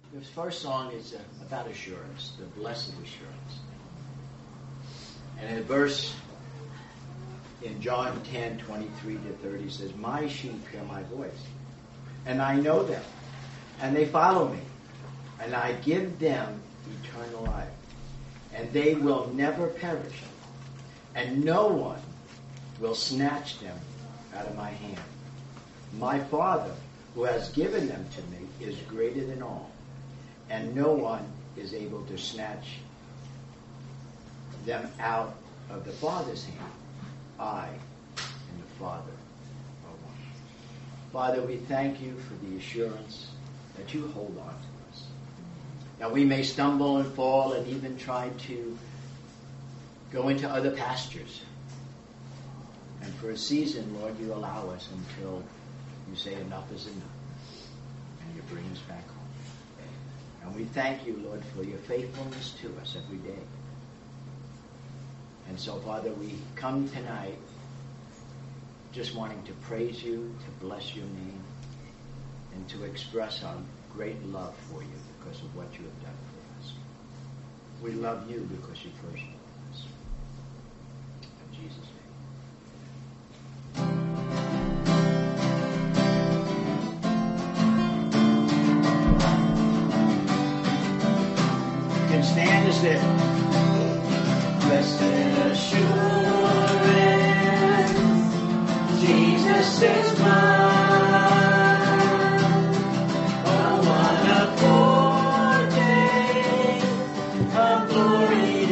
The first song is about assurance, the blessed assurance. And in a verse in John 10:23-30 says, "My sheep hear my voice, and I know them, and they follow me, and I give them eternal life, and they will never perish, and no one will snatch them out of my hand. My Father, who has given them to me, is greater than all, and no one is able to snatch them out of the Father's hand. I and the Father are one." Father, we thank you for the assurance that you hold on to us. Now we may stumble and fall and even try to go into other pastures. And for a season, Lord, you allow us until you say enough is enough. And you bring us back home. And we thank you, Lord, for your faithfulness to us every day. And so, Father, we come tonight just wanting to praise you, to bless your name, and to express our great love for you because of what you have done for us. We love you because you first loved us. In Jesus' name. Stand as there. Blessed assurance, Jesus is mine. Oh, what a foretaste of glory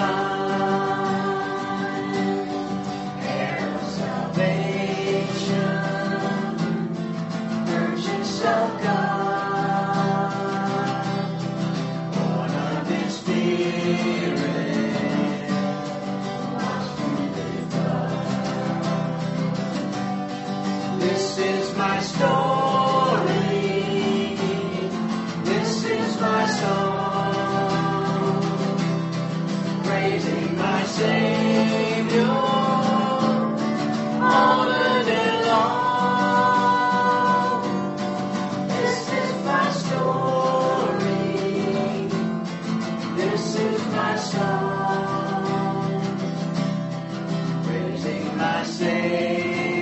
divine, heir of salvation, purchase of God. This is my story, this is my song, praising my Savior all the day long. This is my story, this is my song, praising my Savior.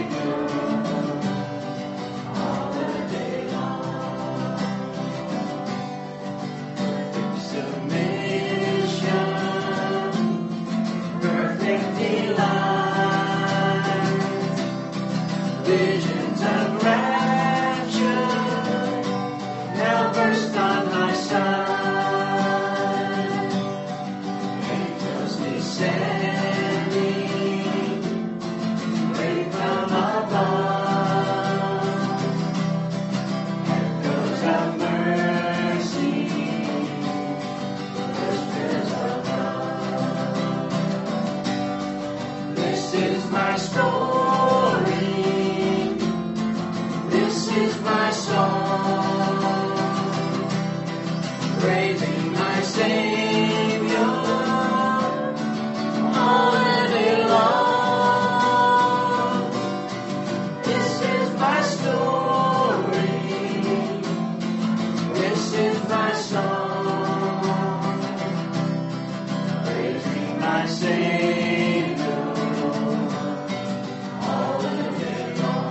Visions of rapture now burst on my side. Angels descending, way from above. Echoes of mercy, whispers of love. This is my story. This is my song, praising my Savior all the day long. This is my story, this is my song, praising my Savior all the day long.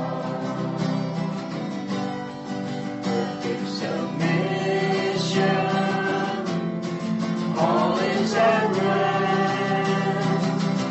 Submission, all is at rest.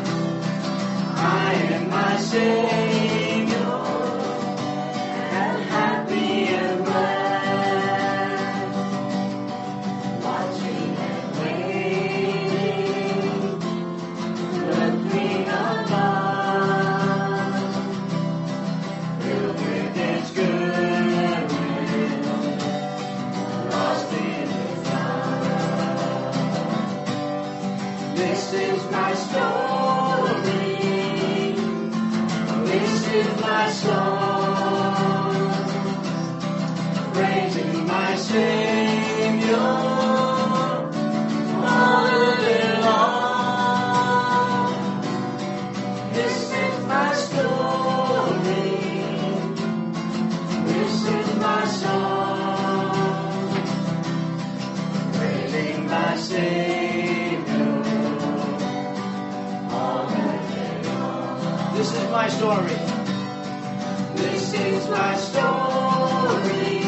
I am my Savior, and happy and glad, watching and waiting, the Queen of love, filled with its goodness. This is my story, this is my song, praising my Savior all the day long. This is my story, this is my song, story. This is my story.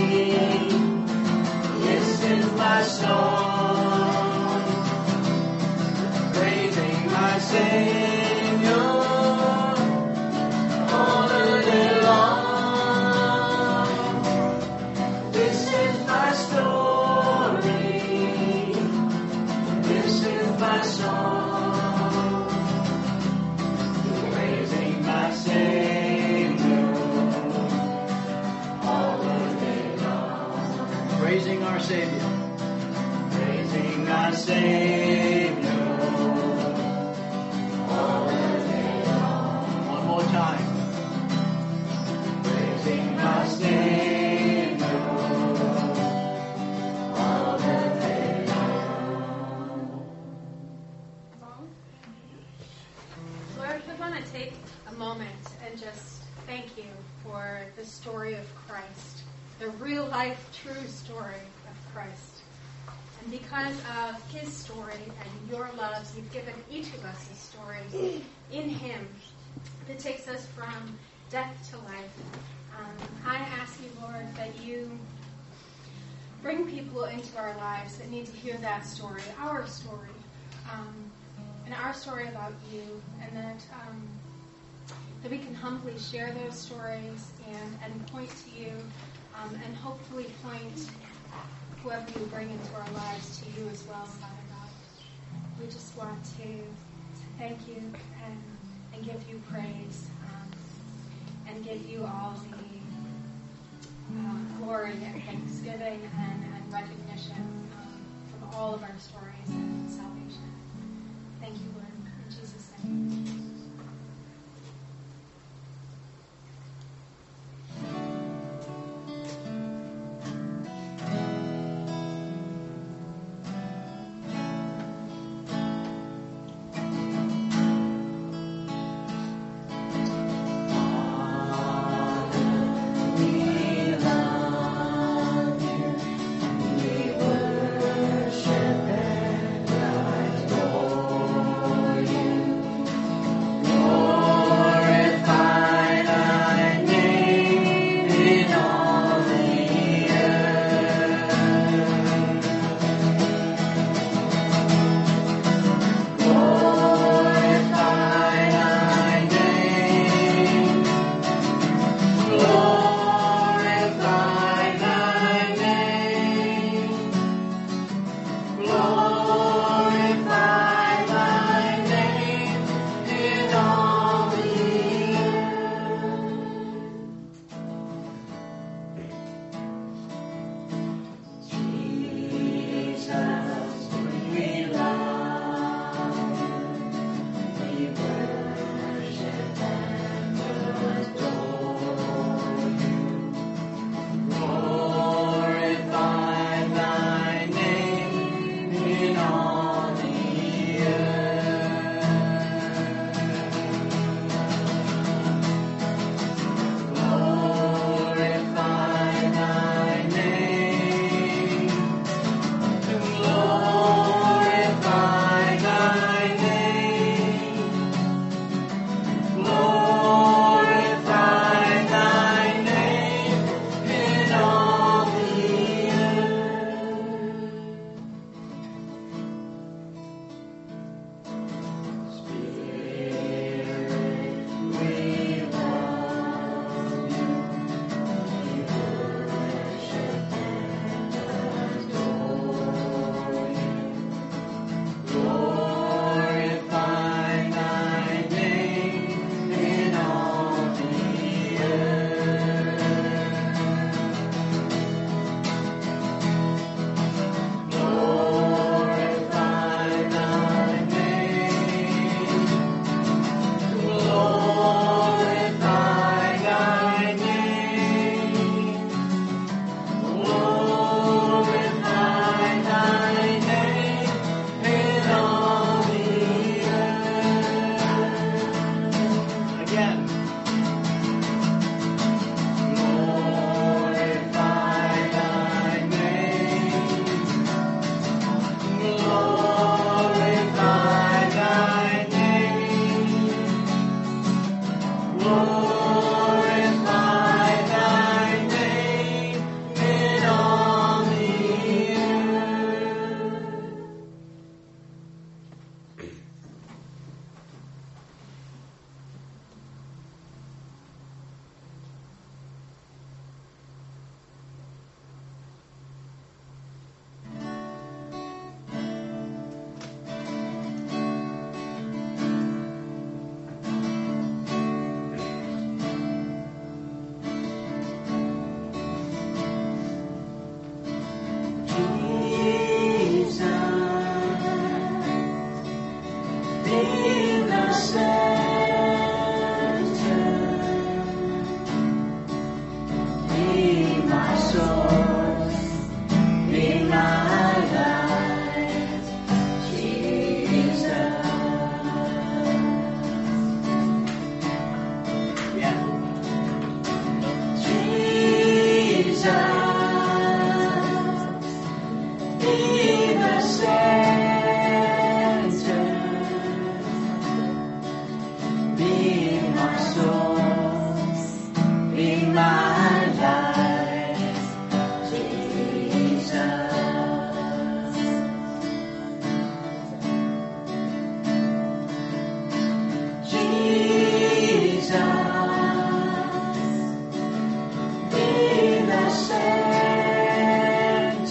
This is my song. Praising my Savior all the day long. This is my story. This is my song. Praising my Savior all the day long. Praising our Savior. Praising our Savior all the day long. One more time. Praising our Savior all the day long. Lord, we want to take a moment and just thank you for the story of Christ, the real life, true story of Christ. And because of his story and your loves, you've given each of us a story in him that takes us from death to life. I ask you, Lord, that you bring people into our lives that need to hear that story, our story, and our story about you, and that we can humbly share those stories and point to you, and hopefully point whoever you bring into our lives to you as well, Father God. We just want to thank you and give you praise, and give you all the glory and thanksgiving and recognition from all of our stories and salvation. Thank you, Lord. In Jesus' name. We worship and adore.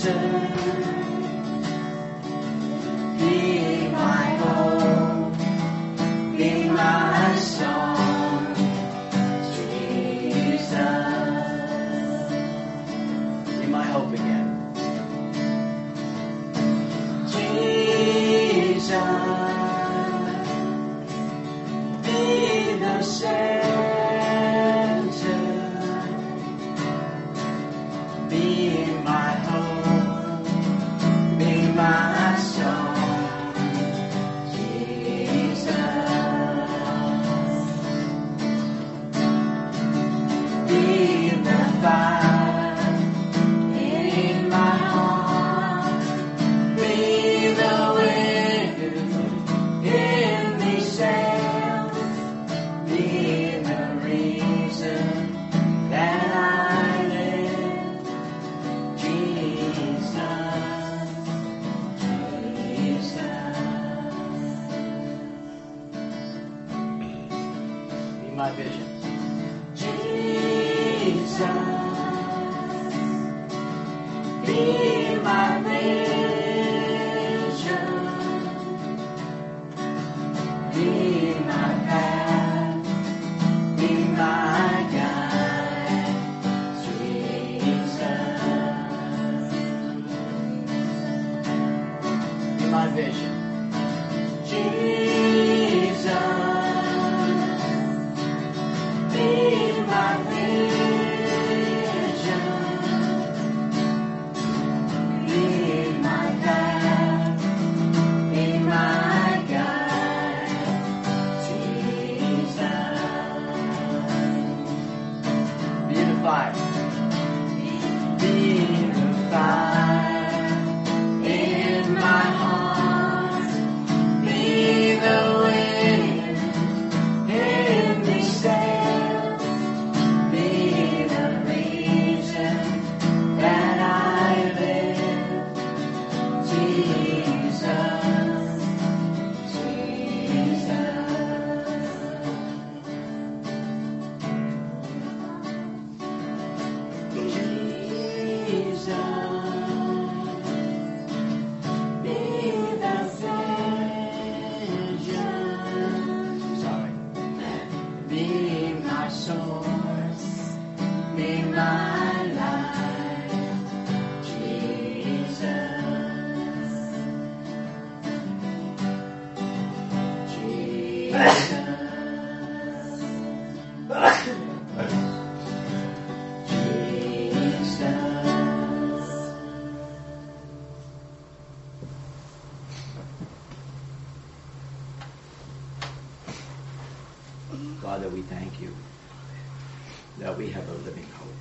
Be my hope, be my song, Jesus. Be my hope again. Jesus, be the center, be my hope, be my song, Jesus. Be the fire in my heart, be the wind in these sails, be the reason that I live, Jesus, Jesus. Be my vision. Jesus, be my vision, be my path, be my guide, Jesus. Be my vision, Jesus. Be my vision, be my path, be my guide, Jesus. Be the fire, be the fire in my heart, be the wind in these sails, be the reason that I live, Jesus, Jesus. Be the vision. Sorry. Be my source, be my life, Jesus, Jesus, Jesus. Father, we thank you that we have a living hope.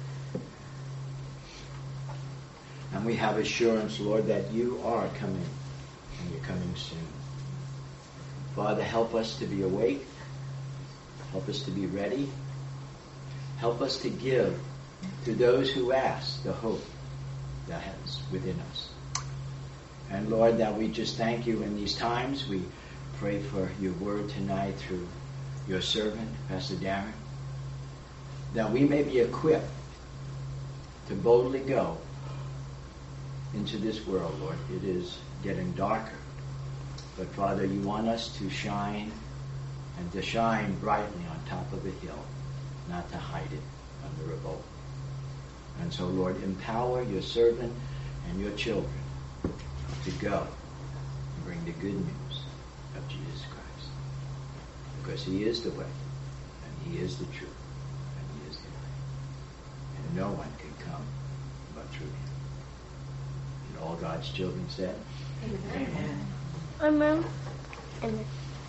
And we have assurance, Lord, that you are coming, and you're coming soon. Father, help us to be awake. Help us to be ready. Help us to give to those who ask the hope that is within us. And Lord, that we just thank you in these times. We pray for your word tonight through your servant, Pastor Darren, that we may be equipped to boldly go into this world, Lord. It is getting darker. But Father, you want us to shine, and to shine brightly on top of the hill, not to hide it under a bowl. And so, Lord, empower your servant and your children to go and bring the good news of Jesus Christ. Because he is the way, and he is the truth, and he is the life. And no one can come but through him. And all God's children said, Amen. Amen. Amen.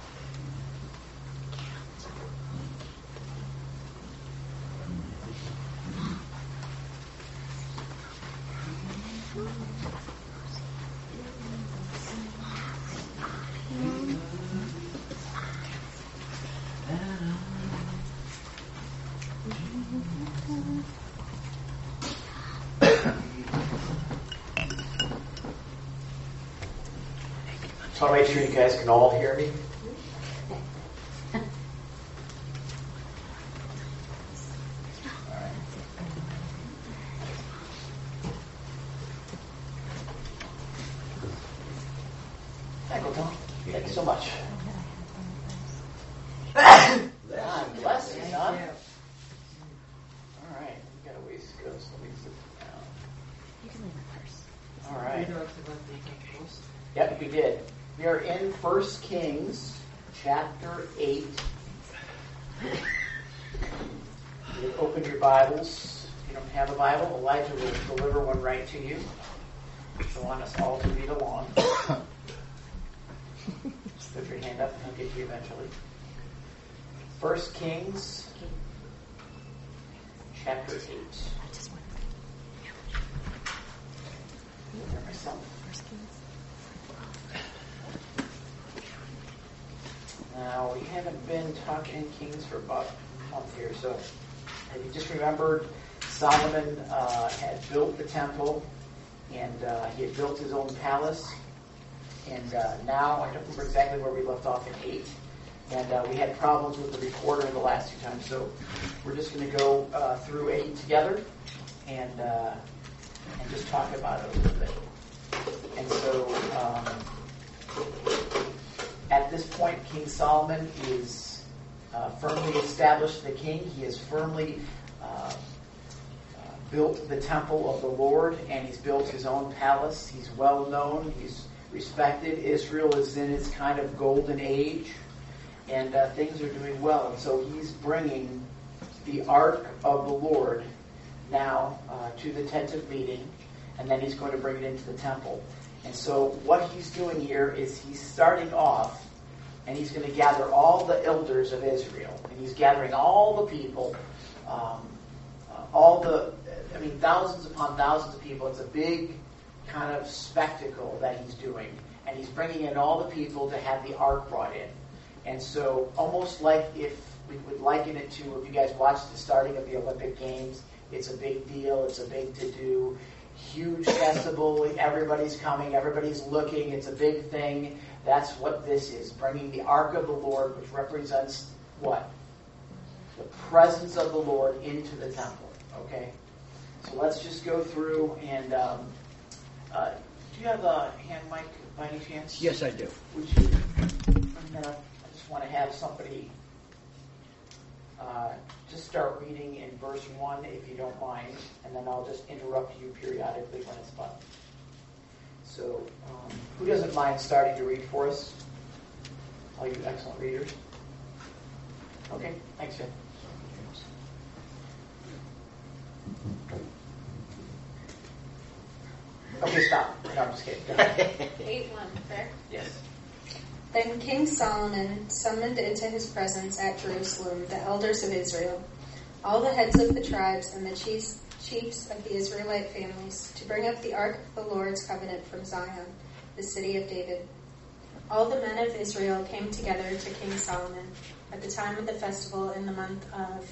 So I'll make sure you guys can all hear me. you so much. Bless you, son. All right, we got a ways to go, so let me sit down. You can leave it first. All right. Yep, we did. We are in 1 Kings chapter 8. You open your Bibles. If you don't have a Bible, Elijah will deliver one right to you. I want us all to read along. Just put your hand up and I'll get to you eventually. 1 Kings chapter 8. There myself. Now, we haven't been talking in Kings for about a month here, so if you just remembered, Solomon had built the temple, and he had built his own palace, and now, I don't remember exactly where we left off in 8, and we had problems with the recorder the last two times, so we're just going to go through 8 together, and just talk about it a little bit. And so, at this point, King Solomon is firmly established the king. He has firmly built the temple of the Lord, and he's built his own palace. He's well known. He's respected. Israel is in its kind of golden age, and things are doing well. And so he's bringing the Ark of the Lord now to the tent of meeting, and then he's going to bring it into the temple. And so what he's doing here is he's starting off, and he's going to gather all the elders of Israel. And he's gathering all the people, thousands upon thousands of people. It's a big kind of spectacle that he's doing. And he's bringing in all the people to have the ark brought in. And so almost like if we would liken it to, if you guys watched the starting of the Olympic Games, it's a big deal, it's a big to-do. Huge festival, everybody's coming, everybody's looking, it's a big thing. That's what this is, bringing the Ark of the Lord, which represents what? The presence of the Lord into the temple, okay? So let's just go through and, do you have a hand mic by any chance? Yes, I do. Would you, I just want to have somebody just start reading in verse 1 if you don't mind, and then I'll just interrupt you periodically when it's fun. So, who doesn't mind starting to read for us? All you excellent readers. Okay, thanks, Jim. Okay, stop. No, I'm just kidding. 8:1, correct? Yes. Then King Solomon summoned into his presence at Jerusalem the elders of Israel, all the heads of the tribes and the chiefs of the Israelite families, to bring up the ark of the Lord's covenant from Zion, the city of David. All the men of Israel came together to King Solomon at the time of the festival in the month of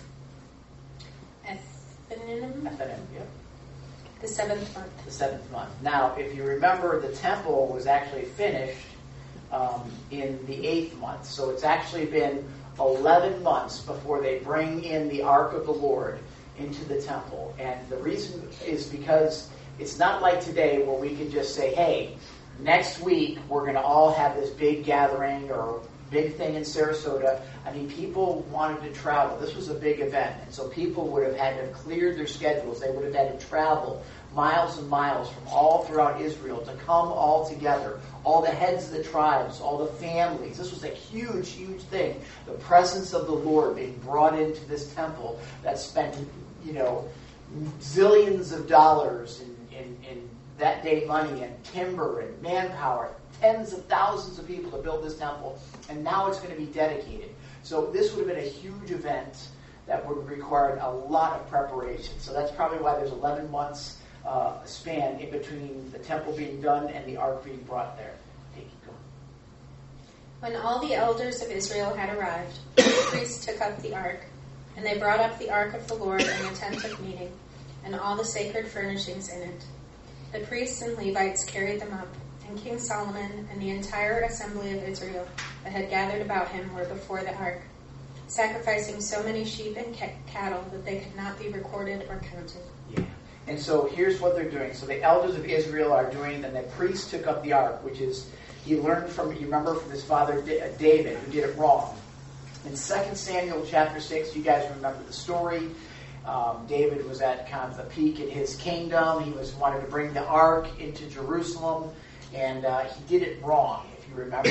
Ethanim, Yeah. the 7th month. The 7th month. Now, if you remember, the temple was actually finished in the 8th month. So it's actually been 11 months before they bring in the Ark of the Lord into the temple. And the reason is because it's not like today where we can just say, hey, next week we're going to all have this big gathering or big thing in Sarasota. I mean, people wanted to travel. This was a big event. And so people would have had to have cleared their schedules. They would have had to travel miles and miles from all throughout Israel to come all together. All the heads of the tribes, all the families. This was a huge, huge thing. The presence of the Lord being brought into this temple that spent, zillions of dollars in that day money and timber and manpower. Tens of thousands of people to build this temple. And now it's going to be dedicated. So this would have been a huge event that would have required a lot of preparation. So that's probably why there's 11 months span in between the temple being done and the ark being brought there. Okay, keep going. When all the elders of Israel had arrived, the priests took up the ark, and they brought up the ark of the Lord in the tent of meeting, and all the sacred furnishings in it. The priests and Levites carried them up, and King Solomon and the entire assembly of Israel that had gathered about him were before the ark, sacrificing so many sheep and cattle that they could not be recorded or counted. Yeah. And so here's what they're doing. So the elders of Israel are doing, and the priests took up the ark, which is, He learned from, you remember, from his father David, who did it wrong. In 2 Samuel chapter 6, you guys remember the story. David was at kind of the peak in his kingdom. He wanted to bring the ark into Jerusalem, and he did it wrong, if you remember.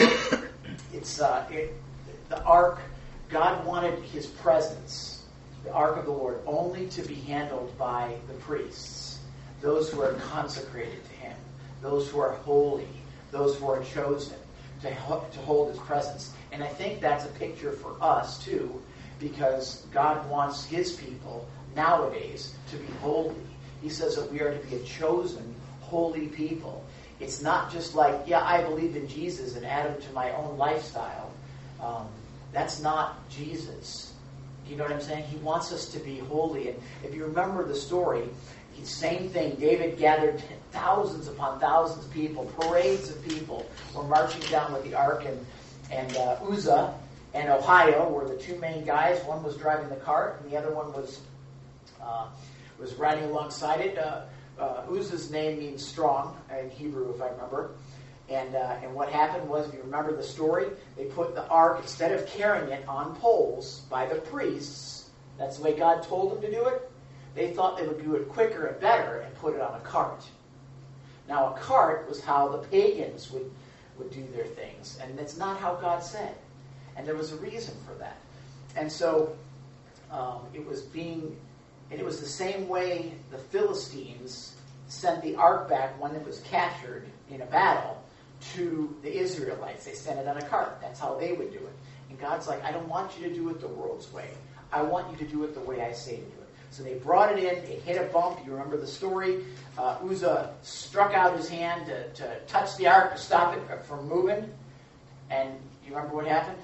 The ark, God wanted his presence, the ark of the Lord, only to be handled by the priests, those who are consecrated to him, those who are holy, those who are chosen to hold his presence. And I think that's a picture for us, too, because God wants his people nowadays to be holy. He says that we are to be a chosen, holy people. It's not just like, yeah, I believe in Jesus and add him to my own lifestyle. That's not Jesus. You know what I'm saying? He wants us to be holy. And if you remember the story, same thing. David gathered thousands upon thousands of people, parades of people were marching down with the ark, and Uzzah and Ohio were the two main guys. One was driving the cart, and the other one was riding alongside it. Uzzah's name means strong in Hebrew, if I remember. And what happened was, if you remember the story, they put the ark, instead of carrying it on poles by the priests, that's the way God told them to do it, they thought they would do it quicker and better and put it on a cart. Now, a cart was how the pagans would do their things, and that's not how God said. And there was a reason for that. And so it was the same way the Philistines sent the ark back when it was captured in a battle to the Israelites. They sent it on a cart. That's how they would do it. And God's like, I don't want you to do it the world's way. I want you to do it the way I say to do it. So they brought it in. It hit a bump. You remember the story. Uzzah struck out his hand to touch the ark to stop it from moving. And you remember what happened?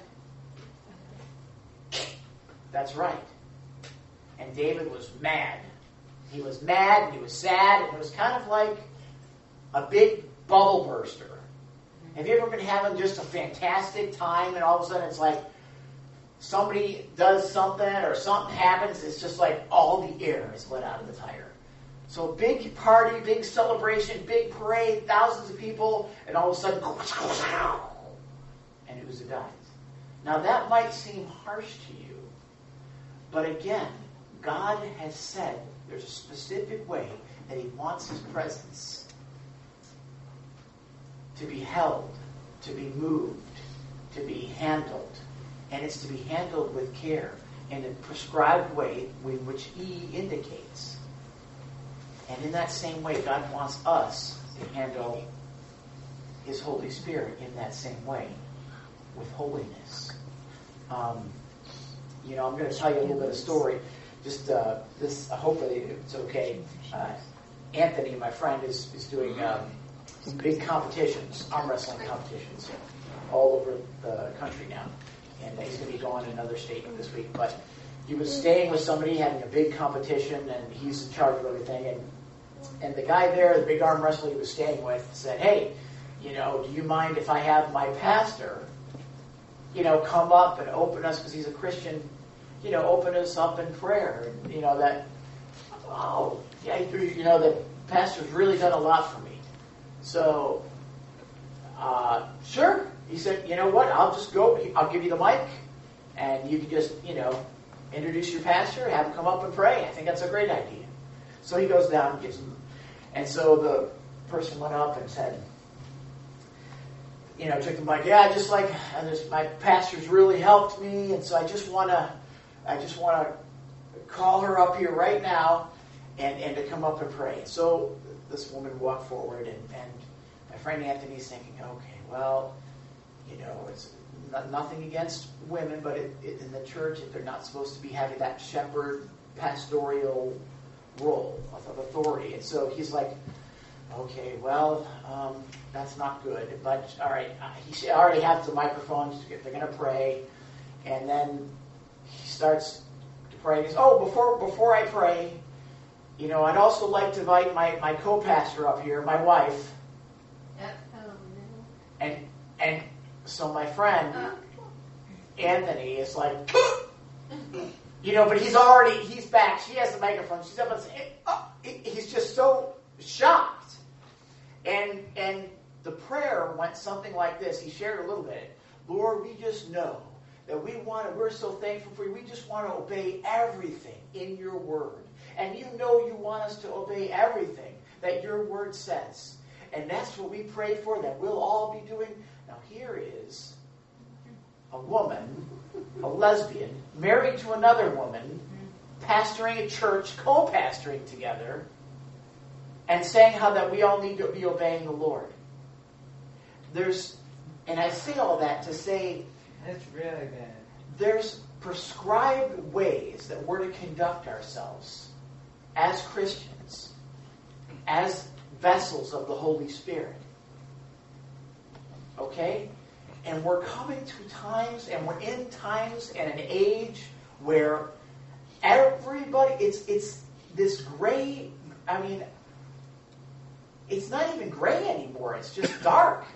That's right. And David was mad. He was mad and he was sad. And it was kind of like a big bubble burster. Have you ever been having just a fantastic time and all of a sudden it's like somebody does something or something happens, it's just like all the air is let out of the tire. So big party, big celebration, big parade, thousands of people, and all of a sudden, and Uzzah dies. Now that might seem harsh to you, but again, God has said there's a specific way that he wants his presence to be held, to be moved, to be handled. And it's to be handled with care in a prescribed way in which he indicates. And in that same way, God wants us to handle his Holy Spirit in that same way, with holiness. I'm going to tell you a little bit of story. Just this, hopefully it's okay. Anthony, my friend, is doing big competitions, arm wrestling competitions, all over the country now. And he's going to be going to another state this week. But he was staying with somebody having a big competition, and he's in charge of everything. And the guy there, the big arm wrestler he was staying with, said, hey, do you mind if I have my pastor, come up and open us, because he's a Christian, open us up in prayer. And, the pastor's really done a lot for me. So, sure. He said, you know what, I'll just go, I'll give you the mic, and you can just, introduce your pastor, have him come up and pray. I think that's a great idea. So he goes down and gives him, and so the person went up and said, took the mic, my pastor's really helped me, and so I just want to call her up here right now and to come up and pray. So this woman walked forward, and my friend Anthony's thinking, okay, well, it's nothing against women, but in the church, if they're not supposed to be having that shepherd pastoral role of authority. And so he's like, okay, well, that's not good. But, all right, he already has the microphone. They're going to pray. And then he starts to pray. He goes, before I pray, I'd also like to invite my co-pastor up here, my wife. And so my friend, Anthony, is like, but he's back. She has the microphone. She's up and saying, he's just so shocked. And the prayer went something like this. He shared a little bit. Lord, we just know that we're so thankful for you. We just want to obey everything in your word. And you know you want us to obey everything that your word says. And that's what we pray for, that we'll all be doing. Now here is a woman, a lesbian, married to another woman, pastoring a church, co-pastoring together, and saying how that we all need to be obeying the Lord. And I say all that to say, that's really bad. There's prescribed ways that we're to conduct ourselves as Christians, as vessels of the Holy Spirit. Okay? And we're coming to times, and we're in times and an age where everybody, it's this gray, it's not even gray anymore, it's just dark.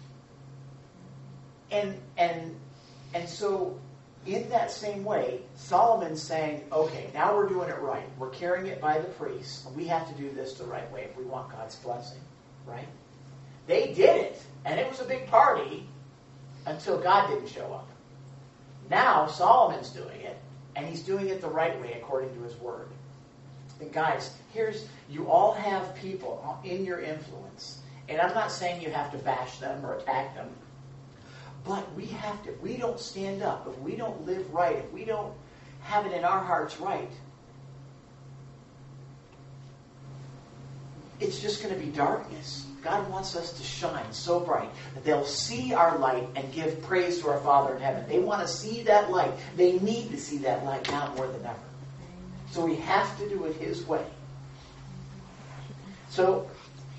And so, in that same way, Solomon's saying, okay, now we're doing it right. We're carrying it by the priests, and we have to do this the right way if we want God's blessing, right? They did it, and it was a big party until God didn't show up. Now, Solomon's doing it, and he's doing it the right way according to his word. And guys, you all have people in your influence, and I'm not saying you have to bash them or attack them, but we have to. If we don't stand up, if we don't live right, if we don't have it in our hearts right, it's just going to be darkness. God wants us to shine so bright that they'll see our light and give praise to our Father in heaven. They want to see that light. They need to see that light now more than ever. So we have to do it His way. So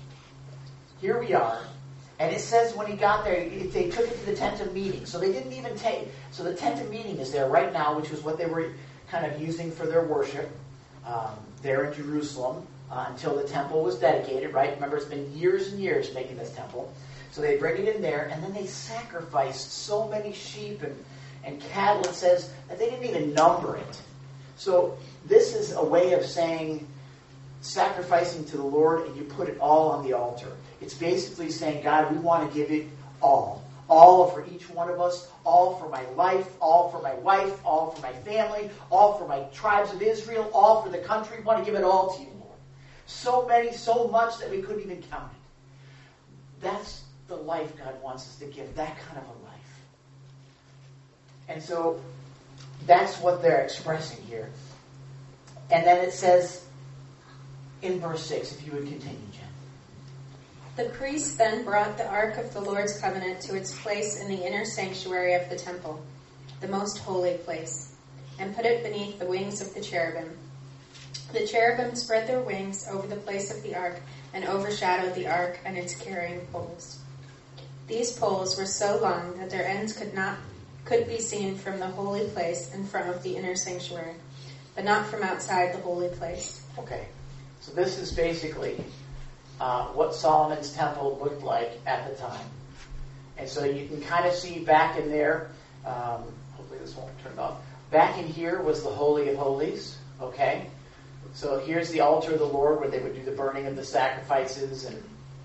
here we are. And it says when he got there, they took it to the tent of meeting. So they didn't even take... So the tent of meeting is there right now, which was what they were kind of using for their worship there in Jerusalem until the temple was dedicated, right? Remember, it's been years and years making this temple. So they bring it in there, and then they sacrificed so many sheep and cattle. It says that they didn't even number it. So this is a way of saying sacrificing to the Lord, and you put it all on the altar. It's basically saying, God, we want to give it all. All for each one of us, all for my life, all for my wife, all for my family, all for my tribes of Israel, all for the country. We want to give it all to you, Lord. So many, so much that we couldn't even count it. That's the life God wants us to give, that kind of a life. And so that's what they're expressing here. And then it says in verse 6, if you would continue, Jen. The priests then brought the ark of the Lord's covenant to its place in the inner sanctuary of the temple, the most holy place, and put it beneath the wings of the cherubim. The cherubim spread their wings over the place of the ark and overshadowed the ark and its carrying poles. These poles were so long that their ends could be seen from the holy place in front of the inner sanctuary, but not from outside the holy place. Okay, so this is basically what Solomon's temple looked like at the time. And so you can kind of see back in there, hopefully this won't turn off, back in here was the Holy of Holies, okay? So here's the altar of the Lord where they would do the burning of the sacrifices and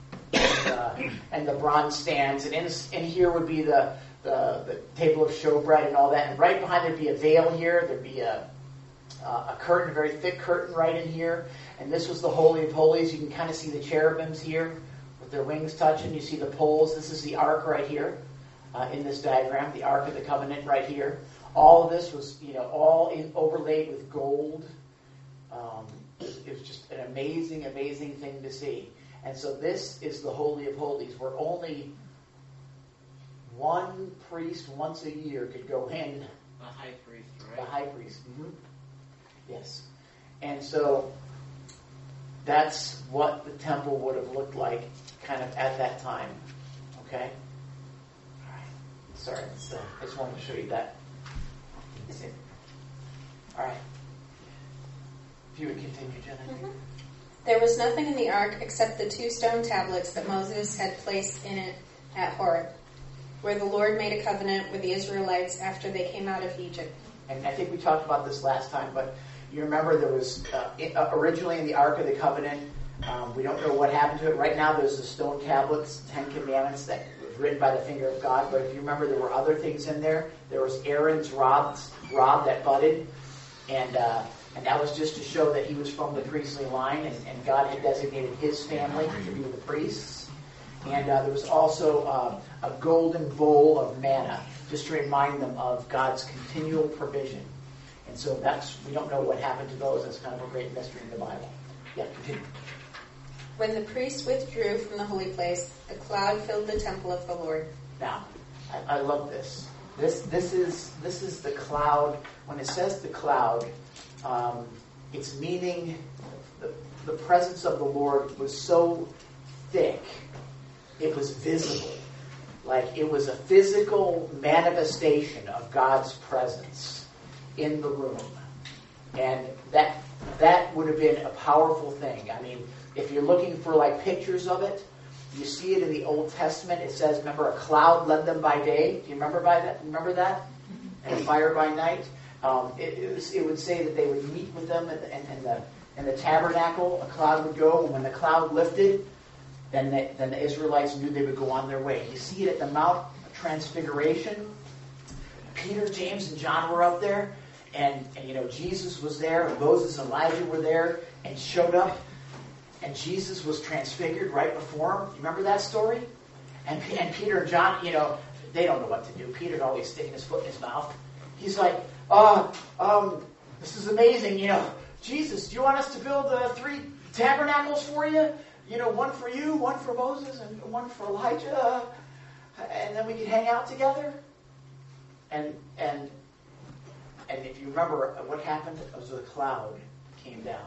the bronze stands. And in here would be the table of showbread and all that. And right behind there'd be a veil here. There'd be a curtain, a very thick curtain right in here. And this was the Holy of Holies. You can kind of see the cherubims here with their wings touching. You see the poles. This is the ark right here in this diagram, the Ark of the Covenant right here. All of this was, all overlaid with gold. It was just an amazing, amazing thing to see. And so this is the Holy of Holies, where only one priest once a year could go in. The high priest, right? The high priest. Mm-hmm. Yes. And so that's what the temple would have looked like kind of at that time. Okay? All right. Sorry. I just wanted to show you that. Is it? All right. If you would continue, Jenna. Mm-hmm. There was nothing in the ark except the 2 stone tablets that Moses had placed in it at Horeb, where the Lord made a covenant with the Israelites after they came out of Egypt. And I think we talked about this last time, but you remember there was originally in the Ark of the Covenant, We don't know what happened to it. Right now there's the stone tablets, 10 Commandments, that was written by the finger of God. But if you remember, there were other things in there. There was Aaron's rod that budded. And that was just to show that he was from the priestly line. And God had designated his family to be the priests. And there was also a golden bowl of manna, just to remind them of God's continual provision. And so we don't know what happened to those. That's kind of a great mystery in the Bible. Yeah, continue. When the priest withdrew from the holy place, a cloud filled the temple of the Lord. Now, I love this. This is the cloud. When it says the cloud, it's meaning the presence of the Lord was so thick, it was visible. Like it was a physical manifestation of God's presence in the room. And that would have been a powerful thing. I mean, if you're looking for like pictures of it, you see it in the Old Testament. It says, remember, a cloud led them by day. Do you remember that? And a fire by night. It would say that they would meet with them in the tabernacle. A cloud would go, and when the cloud lifted, then the Israelites knew they would go on their way. You see it at the Mount Transfiguration. Peter, James, and John were up there, and Jesus was there, and Moses and Elijah were there, and showed up. And Jesus was transfigured right before him. You remember that story? And Peter and John, they don't know what to do. Peter's always sticking his foot in his mouth. He's like, this is amazing. Jesus, do you want us to build 3 tabernacles for you? One for you, one for Moses, and one for Elijah. And then we can hang out together. And if you remember what happened, it was the cloud came down.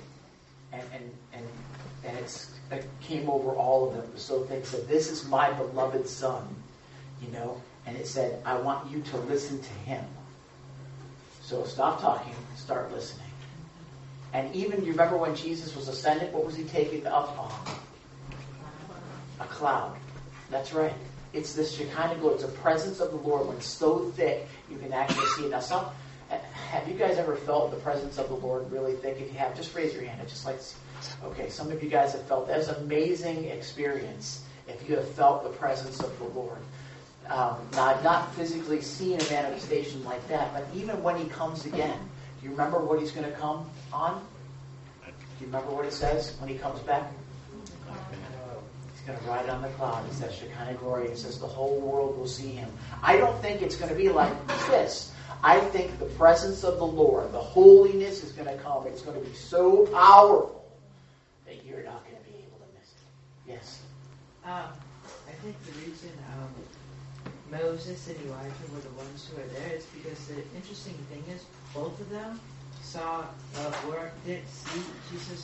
And it came over all of them. It was so thick. It said, "This is my beloved son," And it said, "I want you to listen to him." So stop talking, start listening. And even, you remember when Jesus was ascended, what was he taken up on? A cloud. That's right. It's this Shekinah glory. It's the presence of the Lord. When it's so thick, you can actually see it. Now, have you guys ever felt the presence of the Lord really thick? If you have, just raise your hand. I'd just like to see. Okay, some of you guys have felt that. It's an amazing experience if you have felt the presence of the Lord. Now, I've not physically seen a manifestation like that, but even when he comes again, do you remember what he's going to come on? Do you remember what it says when he comes back? He's going to ride on the cloud. It says Shekinah glory. It says the whole world will see him. I don't think it's going to be like this. I think the presence of the Lord, the holiness is going to come. It's going to be so powerful that you're not going to be able to miss it. Yes? I think the reason Moses and Elijah were the ones who were there is because the interesting thing is both of them didn't see Jesus.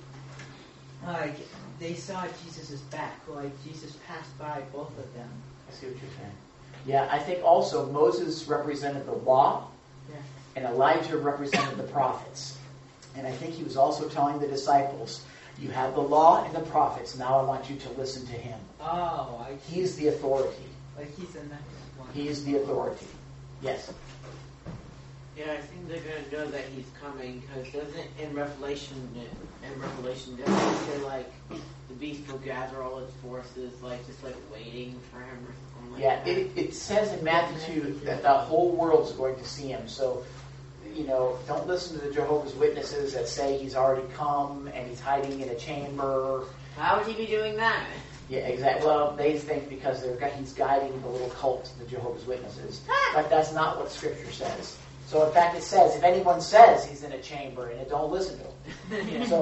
They saw Jesus' back. Jesus passed by both of them. I see what you're saying. Yeah, I think also Moses represented the law, and Elijah represented the prophets. And I think he was also telling the disciples, you have the law and the prophets. Now I want you to listen to him. Oh, he's the authority. Like he's the next one. He is the authority. Yes. Yeah, I think they're going to know that he's coming because doesn't in Revelation doesn't it say the beast will gather all its forces just waiting for him or something like that? It says in Matthew that the whole world's going to see him. So, don't listen to the Jehovah's Witnesses that say he's already come and he's hiding in a chamber. How would he be doing that? Yeah, exactly. Well, they think because he's guiding the little cult, the Jehovah's Witnesses. But that's not what Scripture says. So, in fact, it says, if anyone says he's in a chamber, and don't listen to him. Yeah.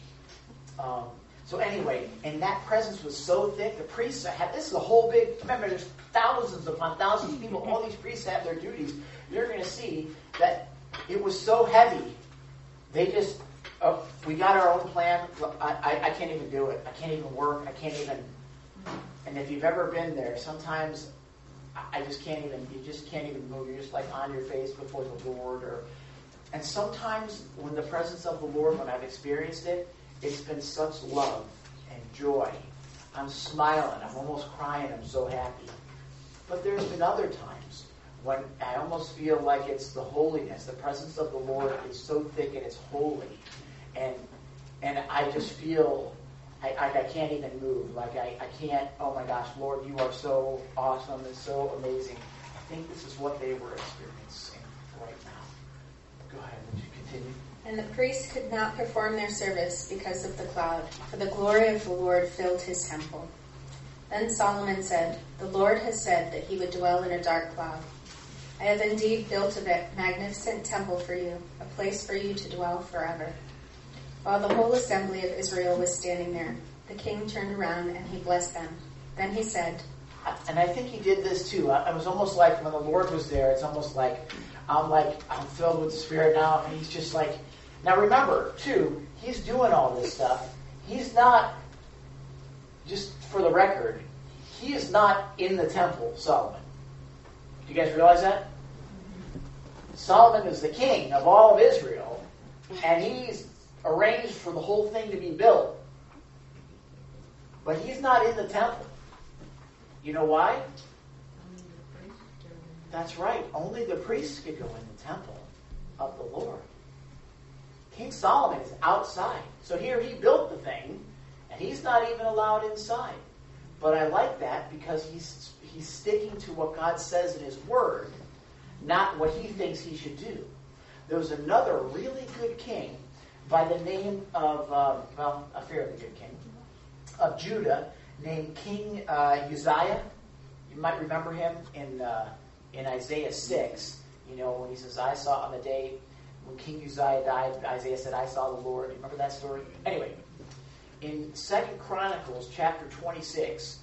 So anyway, and that presence was so thick, the priests this is a whole big, remember, there's thousands upon thousands of people, all these priests have their duties. You're going to see that it was so heavy, they just, we got our own plan, I can't even do it, I can't even work, I can't even, and if you've ever been there, sometimes you just can't even move. You're just on your face before the Lord. And sometimes when the presence of the Lord, when I've experienced it, it's been such love and joy. I'm smiling. I'm almost crying. I'm so happy. But there's been other times when I almost feel like it's the holiness. The presence of the Lord is so thick and it's holy. And And I just feel, I can't even move. Like, I can't, oh my gosh, Lord, you are so awesome and so amazing. I think this is what they were experiencing right now. Go ahead, would you continue? And the priests could not perform their service because of the cloud, for the glory of the Lord filled his temple. Then Solomon said, "The Lord has said that he would dwell in a dark cloud. I have indeed built a magnificent temple for you, a place for you to dwell forever." While the whole assembly of Israel was standing there, the king turned around and he blessed them. Then he said, and I think he did this too. It was almost like when the Lord was there, it's almost like I'm filled with the Spirit now, and he's just like, now remember too, he's doing all this stuff. He's not, just for the record, he is not in the temple, Solomon. Do you guys realize that? Solomon is the king of all of Israel, and he's arranged for the whole thing to be built. But he's not in the temple. You know why? That's right. Only the priests could go in the temple of the Lord. King Solomon is outside. So here he built the thing, and he's not even allowed inside. But I like that because he's sticking to what God says in his word, not what he thinks he should do. There was another really good king by the name of, a fairly good king, of Judah, named King Uzziah. You might remember him in Isaiah 6. You know, when he says, I saw on the day when King Uzziah died, Isaiah said, I saw the Lord. Remember that story? Anyway, in 2 Chronicles chapter 26,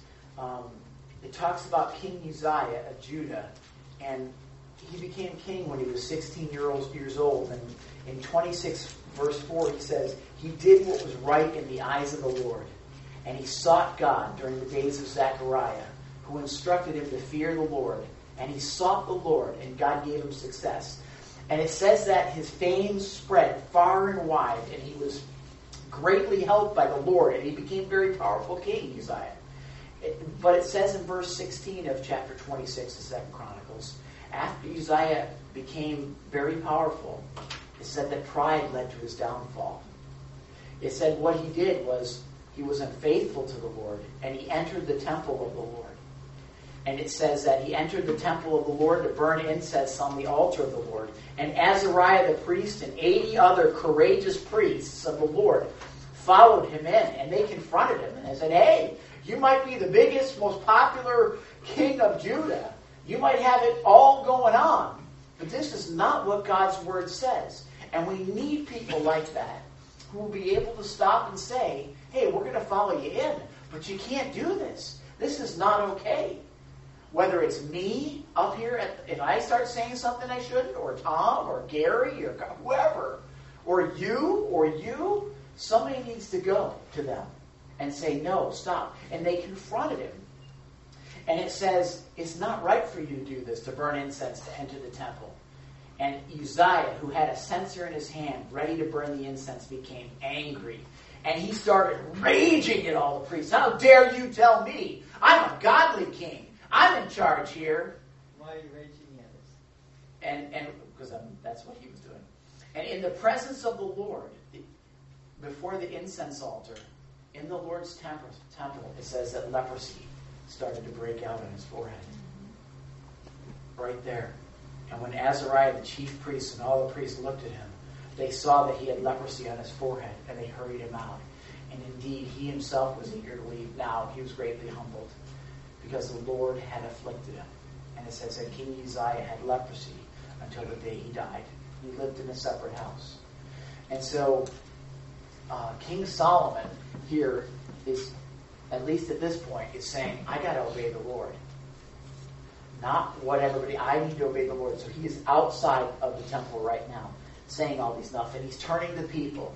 it talks about King Uzziah of Judah, and he became king when he was 16 years old. And in 26 verse 4, he says, he did what was right in the eyes of the Lord. And he sought God during the days of Zechariah, who instructed him to fear the Lord. And he sought the Lord, and God gave him success. And it says that his fame spread far and wide, and he was greatly helped by the Lord, and he became very powerful king, Uzziah. But it says in verse 16 of chapter 26 of 2 Chronicles, after Uzziah became very powerful, it said that pride led to his downfall. It said what he did was he was unfaithful to the Lord, and he entered the temple of the Lord. And it says that he entered the temple of the Lord to burn incense on the altar of the Lord. And Azariah the priest and 80 other courageous priests of the Lord followed him in, and they confronted him. And they said, hey, you might be the biggest, most popular king of Judah. You might have it all going on. But this is not what God's word says. And we need people like that who will be able to stop and say, hey, we're going to follow you in, but you can't do this. This is not okay. Whether it's me up here, if I start saying something I shouldn't, or Tom, or Gary, or whoever, or you, somebody needs to go to them and say, no, stop. And they confronted him. And it says, it's not right for you to do this, to burn incense, to enter the temple. And Uzziah, who had a censer in his hand, ready to burn the incense, became angry. And he started raging at all the priests. How dare you tell me? I'm a godly king. I'm in charge here. Why are you raging at us? And because that's what he was doing. And in the presence of the Lord, before the incense altar, in the Lord's temple, it says that leprosy started to break out on his forehead. Right there. And when Azariah, the chief priest, and all the priests looked at him, they saw that he had leprosy on his forehead, and they hurried him out. And indeed, he himself was eager to leave. Now he was greatly humbled, because the Lord had afflicted him. And it says that King Uzziah had leprosy until the day he died. He lived in a separate house. And so King Solomon here is, at least at this point, is saying, I got to obey the Lord. Not what everybody, I need to obey the Lord. So he is outside of the temple right now, saying all these stuff. And he's turning to people.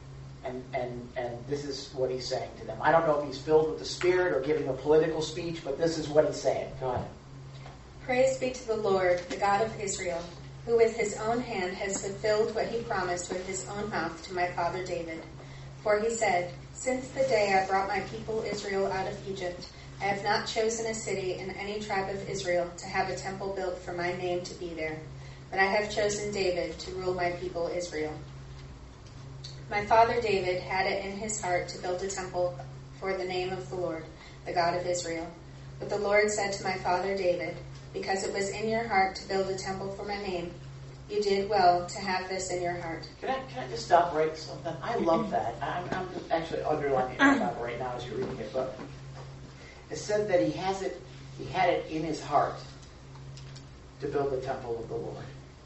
And this is what he's saying to them. I don't know if he's filled with the Spirit or giving a political speech, but this is what he's saying. Go ahead. Praise be to the Lord, the God of Israel, who with his own hand has fulfilled what he promised with his own mouth to my father David. For he said, since the day I brought my people Israel out of Egypt, I have not chosen a city in any tribe of Israel to have a temple built for my name to be there, but I have chosen David to rule my people Israel. My father David had it in his heart to build a temple for the name of the Lord, the God of Israel. But the Lord said to my father David, because it was in your heart to build a temple for my name, you did well to have this in your heart. Can I just stop right something? I love that. I'm actually underlining it right now as you're reading it, but it said that he had it in his heart to build the temple of the Lord.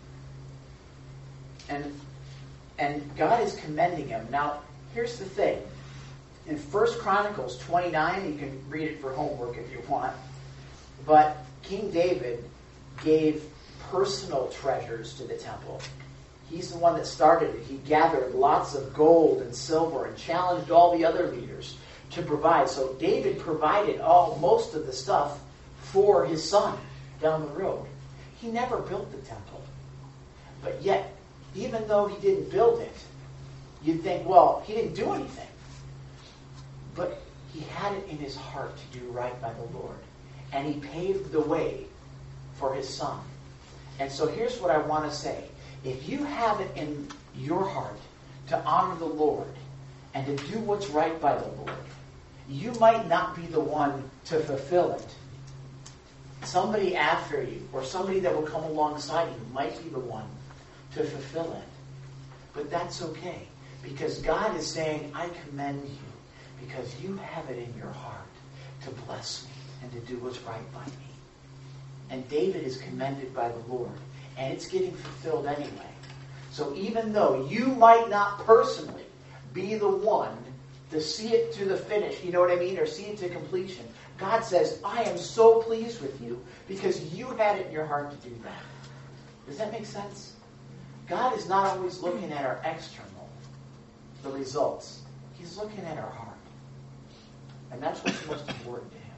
And God is commending him. Now, here's the thing. In 1 Chronicles 29, you can read it for homework if you want, but King David gave personal treasures to the temple. He's the one that started it. He gathered lots of gold and silver and challenged all the other leaders to provide. So David provided most of the stuff for his son down the road. He never built the temple. But yet, even though he didn't build it, you'd think, well, he didn't do anything. But he had it in his heart to do right by the Lord. And he paved the way for his son. And so here's what I want to say. If you have it in your heart to honor the Lord and to do what's right by the Lord, you might not be the one to fulfill it. Somebody after you, or somebody that will come alongside you, might be the one to fulfill it. But that's okay, because God is saying, I commend you, because you have it in your heart to bless me and to do what's right by me. And David is commended by the Lord, and it's getting fulfilled anyway. So even though you might not personally be the one to see it to the finish, you know what I mean, or see it to completion, God says, I am so pleased with you because you had it in your heart to do that. Does that make sense? God is not always looking at our external, the results. He's looking at our heart. And that's what's most important to him.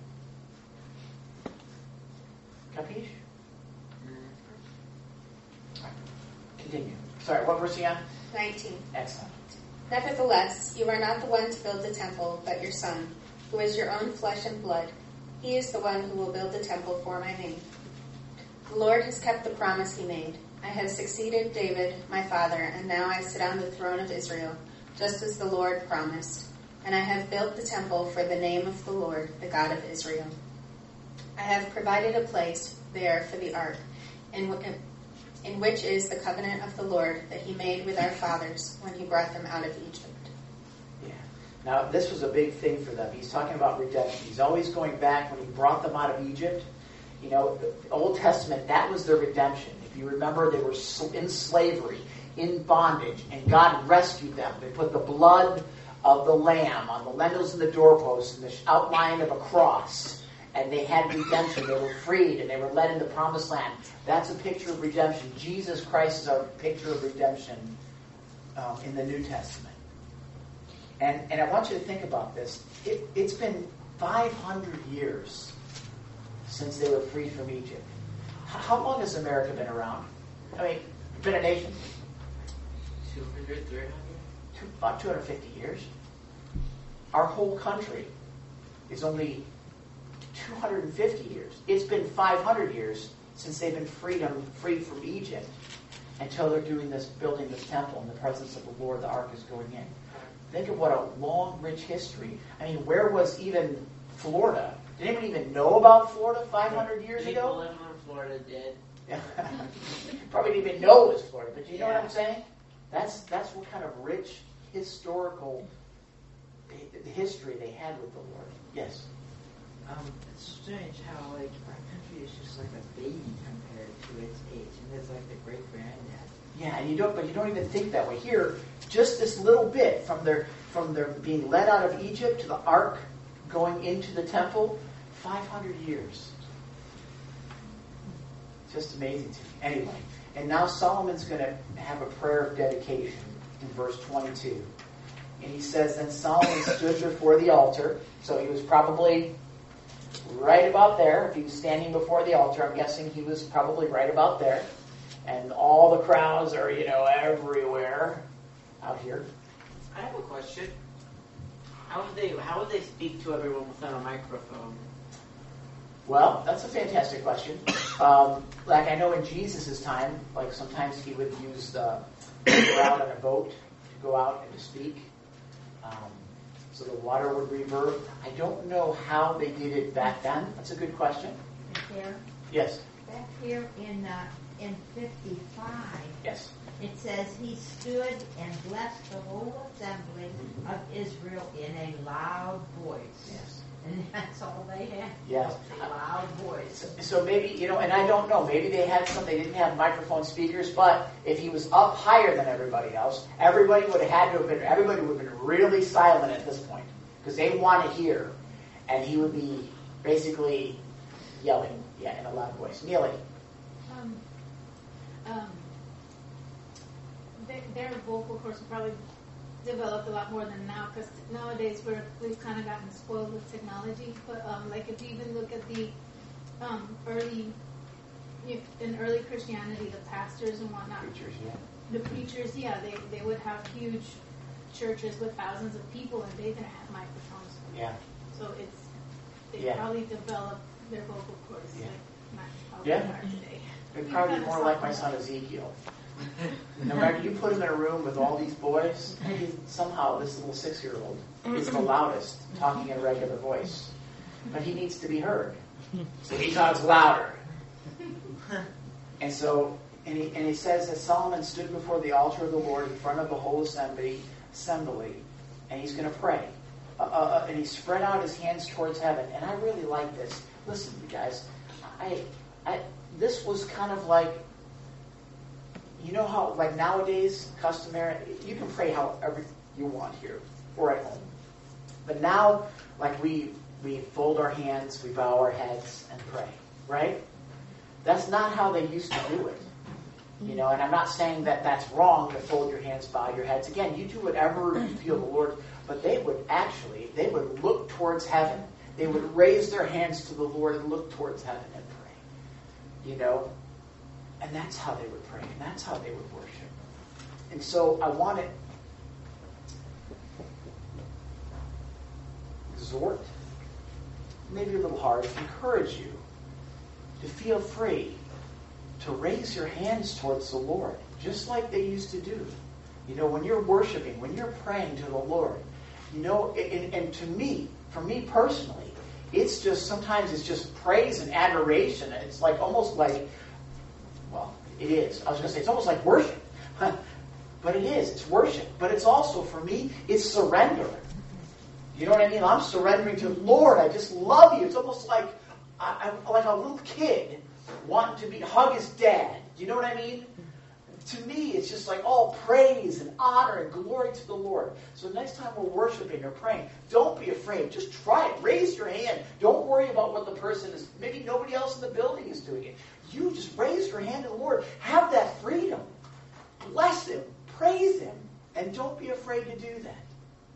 Capiche? All right. Continue. Sorry, what verse are you on? 19. Excellent. Nevertheless, you are not the one to build the temple, but your son, who is your own flesh and blood. He is the one who will build the temple for my name. The Lord has kept the promise he made. I have succeeded David, my father, and now I sit on the throne of Israel, just as the Lord promised. And I have built the temple for the name of the Lord, the God of Israel. I have provided a place there for the ark, in which is the covenant of the Lord that he made with our fathers when he brought them out of Egypt. Yeah. Now, this was a big thing for them. He's talking about redemption. He's always going back when he brought them out of Egypt. You know, the Old Testament, that was their redemption. If you remember, they were in slavery, in bondage, and God rescued them. They put the blood of the lamb on the lintels and the doorposts and the outline of a cross. And they had redemption. They were freed, and they were led into the promised land. That's a picture of redemption. Jesus Christ is our picture of redemption in the New Testament. And I want you to think about this. It's been 500 years since they were freed from Egypt. How long has America been around? I mean, been a nation? 200, 300? About 250 years. Our whole country is only 250 years. It's been 500 years since they've been freed from Egypt until they're building this temple in the presence of the Lord. The ark is going in. Think of what a long, rich history. I mean, where was even Florida? Did anyone even know about Florida 500 years People ago? living in Florida did. Probably didn't even know it was Florida, but you know what I'm saying? That's what kind of rich historical history they had with the Lord. Yes. It's strange how like our country is just like a baby compared to its age, and it's like the great granddad. Yeah, and you don't even think that way. Here, just this little bit from their being led out of Egypt to the ark going into the temple, 500 years. Just amazing to me. Anyway, and now Solomon's going to have a prayer of dedication in verse 22. And he says, then Solomon stood before the altar. So he was probably right about there. If he was standing before the altar, I'm guessing he was probably right about there. And all the crowds are, everywhere out here. I have a question. How would they speak to everyone without a microphone? Well, that's a fantastic question. I know in Jesus' time, like sometimes he would use go out on a boat to go out and to speak. So the water would reverb. I don't know how they did it back then. That's a good question. There, Yes. back here in 55, Yes. it says he stood and blessed the whole assembly of Israel in a loud voice. Yes. And that's all they had. Yes. A loud voice. So maybe, and I don't know, maybe they didn't have microphone speakers, but if he was up higher than everybody else, everybody would have been really silent at this point, because they want to hear, and he would be basically yelling, in a loud voice. Neely. Their vocal cords were probably developed a lot more than now, because nowadays we've kind of gotten spoiled with technology. But like if you even look at the in early Christianity, the pastors and whatnot, the preachers, they would have huge churches with thousands of people, and they didn't have microphones. Yeah. So they probably developed their vocal cords like not how they are today. It'd probably be more like my son Ezekiel. No matter, you put him in a room with all these boys, somehow this little 6-year-old is the loudest, talking in a regular voice. But he needs to be heard. So he talks louder. And so, and he says that Solomon stood before the altar of the Lord in front of the whole assembly, and he's going to pray. And he spread out his hands towards heaven. And I really like this. Listen, you guys, this was kind of like, you know how, like nowadays, customary, you can pray however you want here or at home. But now, like we fold our hands, we bow our heads and pray, right? That's not how they used to do it. And I'm not saying that that's wrong to fold your hands, bow your heads. Again, you do whatever you feel the Lord, but they would look towards heaven. They would raise their hands to the Lord and look towards heaven and pray. And that's how they would pray, and that's how they would worship. And so I want to exhort, maybe a little hard, encourage you to feel free to raise your hands towards the Lord, just like they used to do. When you're worshiping, when you're praying to the Lord, and to me, for me personally, sometimes it's just praise and adoration. It's like almost like, well, it is. I was going to say, it's almost like worship. But it is. It's worship. But it's also, for me, it's surrender. You know what I mean? I'm surrendering to the Lord. I just love you. It's almost like I'm like a little kid wanting to hug his dad. You know what I mean? To me, it's just like all praise and honor and glory to the Lord. So next time we're worshiping or praying, don't be afraid. Just try it. Raise your hand. Don't worry about what the person is. Maybe nobody else in the building is doing it. You just raise your hand to the Lord. Have that freedom. Bless Him. Praise Him. And don't be afraid to do that.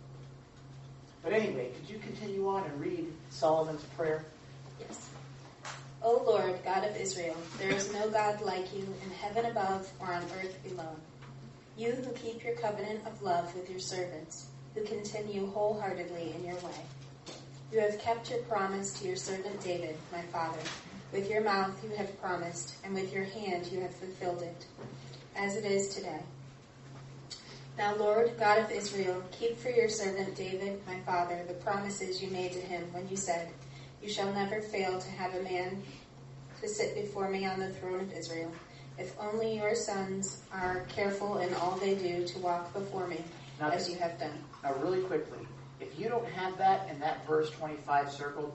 But anyway, could you continue on and read Solomon's prayer? Yes. O Lord, God of Israel, there is no God like you in heaven above or on earth below. You who keep your covenant of love with your servants, who continue wholeheartedly in your way. You have kept your promise to your servant David, my father. With your mouth you have promised, and with your hand you have fulfilled it, as it is today. Now, Lord, God of Israel, keep for your servant David, my father, the promises you made to him when you said, You shall never fail to have a man to sit before me on the throne of Israel, if only your sons are careful in all they do to walk before me, as you have done. Now, really quickly, if you don't have that in that verse 25 circled,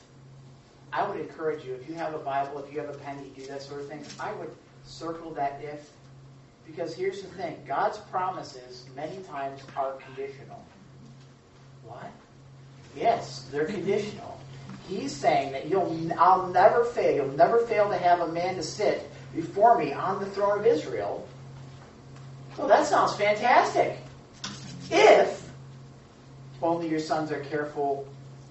I would encourage you, if you have a Bible, if you have a pen, you do that sort of thing, I would circle that if. Because here's the thing, God's promises many times are conditional. What? Yes, they're conditional. He's saying that I'll never fail. You'll never fail to have a man to sit before me on the throne of Israel. Well, that sounds fantastic. If only your sons are careful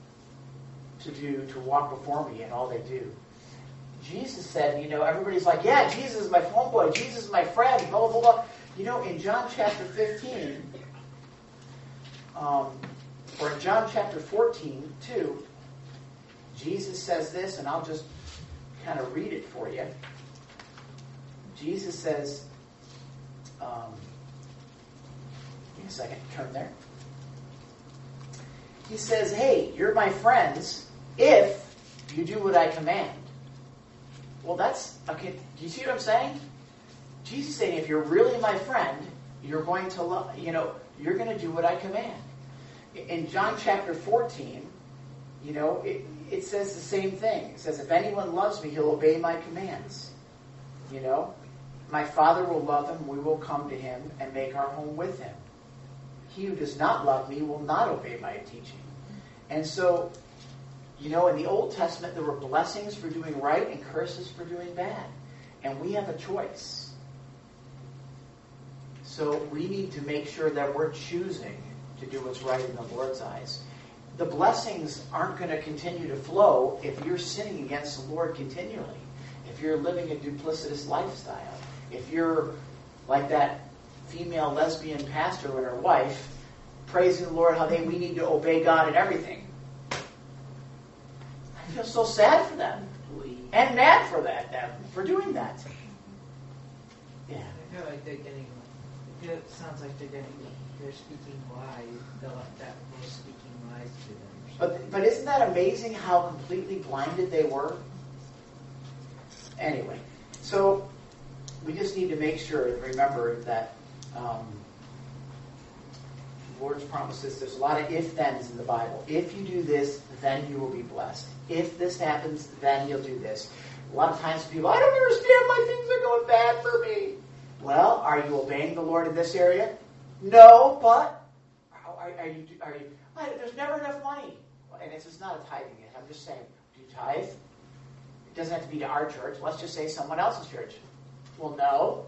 to walk before me in all they do. Jesus said, everybody's like, yeah, Jesus is my homeboy, Jesus is my friend, blah, blah, blah, blah. In John chapter 15, or in John chapter 14, too, Jesus says this, and I'll just kind of read it for you. Jesus says, a second, turn there. He says, hey, you're my friends if you do what I command. Well, that's, okay, do you see what I'm saying? Jesus is saying, if you're really my friend, you're going to love, you're going to do what I command. In John chapter 14, it says the same thing. It says, if anyone loves me, he'll obey my commands. My Father will love him, we will come to him and make our home with him. He who does not love me will not obey my teaching. And so, in the Old Testament, there were blessings for doing right and curses for doing bad. And we have a choice. So we need to make sure that we're choosing to do what's right in the Lord's eyes. The blessings aren't going to continue to flow if you're sinning against the Lord continually. If you're living a duplicitous lifestyle. If you're like that female lesbian pastor and her wife, praising the Lord how we need to obey God in everything. I feel so sad for them. And mad for them for doing that. Yeah. I feel like it sounds like they're speaking lies. That was speaking lies to them. But isn't that amazing how completely blinded they were? Anyway, so we just need to make sure and remember that the Lord's promises, there's a lot of if-thens in the Bible. If you do this, then you will be blessed. If this happens, then you'll do this. A lot of times people, I don't understand why things are going bad for me. Well, are you obeying the Lord in this area? No, but are you there's never enough money. And it's just not a tithing. I'm just saying, do you tithe? It doesn't have to be to our church. Let's just say someone else's church. Well, no.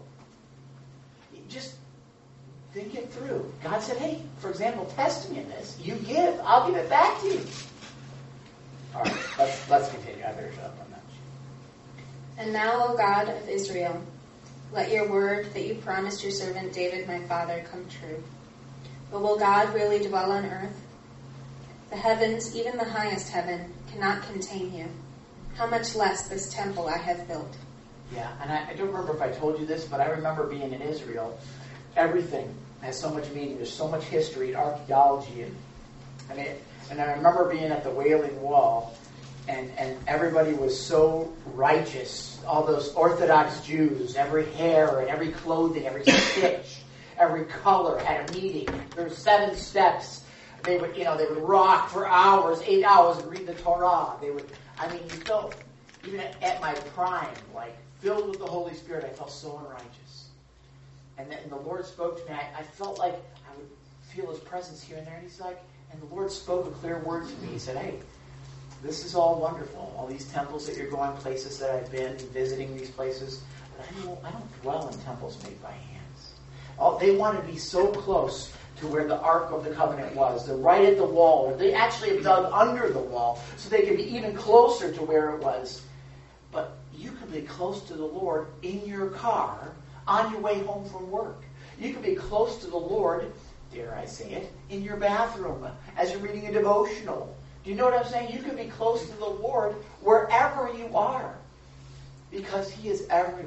Just think it through. God said, hey, for example, test me in this. You give, I'll give it back to you. All right, let's continue. I better shut up on that. And now, O God of Israel, let your word that you promised your servant David my father come true. But will God really dwell on earth? The heavens, even the highest heaven, cannot contain you. How much less this temple I have built? Yeah, and I don't remember if I told you this, but I remember being in Israel. Everything has so much meaning. There's so much history, archaeology, and I remember being at the Wailing Wall, and everybody was so righteous. All those Orthodox Jews, every hair and every clothing, every stitch, every color had a meaning. There were 7 steps. They would rock for hours, 8 hours, and read the Torah. You felt, even at my prime, like filled with the Holy Spirit, I felt so unrighteous. And then the Lord spoke to me. I felt like I would feel His presence here and there. And the Lord spoke a clear word to me. He said, hey, this is all wonderful. All these temples that you're going, places that I've been, visiting these places. But I don't dwell in temples made by hands. They want to be so close to where the Ark of the Covenant was. They're right at the wall. They actually have dug under the wall so they can be even closer to where it was. But you can be close to the Lord in your car on your way home from work. You can be close to the Lord, dare I say it, in your bathroom as you're reading a devotional. Do you know what I'm saying? You can be close to the Lord wherever you are because He is everywhere.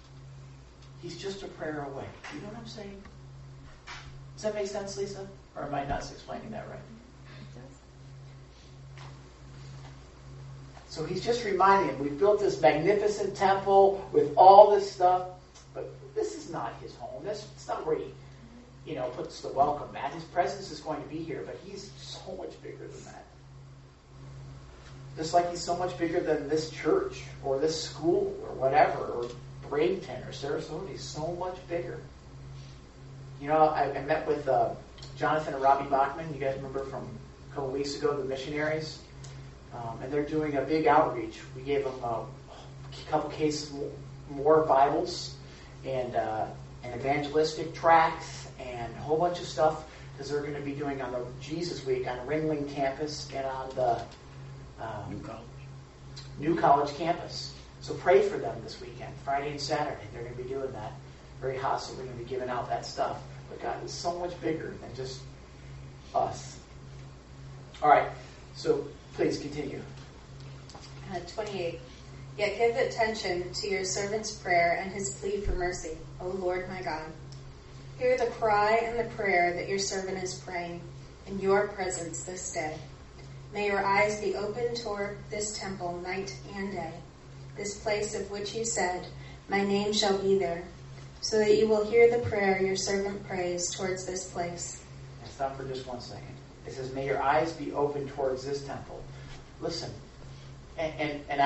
He's just a prayer away. Do you know what I'm saying? Does that make sense, Lisa? Or am I not explaining that right? It does. So He's just reminding him, we've built this magnificent temple with all this stuff, but this is not His home. It's not where He puts the welcome mat. His presence is going to be here, but He's so much bigger than that. Just like He's so much bigger than this church or this school or whatever, or Bradenton or Sarasota. He's so much bigger. I met with Jonathan and Robbie Bachman. You guys remember from a couple weeks ago, the missionaries? And they're doing a big outreach. We gave them a couple cases more Bibles and evangelistic tracts and a whole bunch of stuff because they're going to be doing on the Jesus Week on Ringling campus and on the New College campus. So pray for them this weekend, Friday and Saturday. They're going to be doing that. Very hostile. We're going to be giving out that stuff. But God is so much bigger than just us. All right. So please continue. 28. Yet give attention to your servant's prayer and his plea for mercy, O Lord my God. Hear the cry and the prayer that your servant is praying in your presence this day. May your eyes be open toward this temple night and day, this place of which you said, my name shall be there, so that you will hear the prayer your servant prays towards this place. Now stop for just 1 second. It says, may your eyes be open towards this temple. Listen, and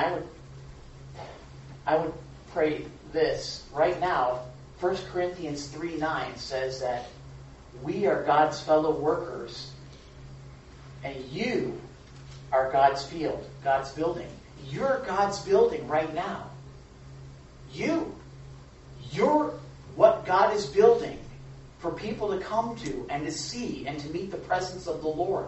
I would pray this right now. 1 Corinthians 3:9 says that we are God's fellow workers, and you are God's field, God's building. You're God's building right now. You're what God is building for people to come to and to see and to meet the presence of the Lord.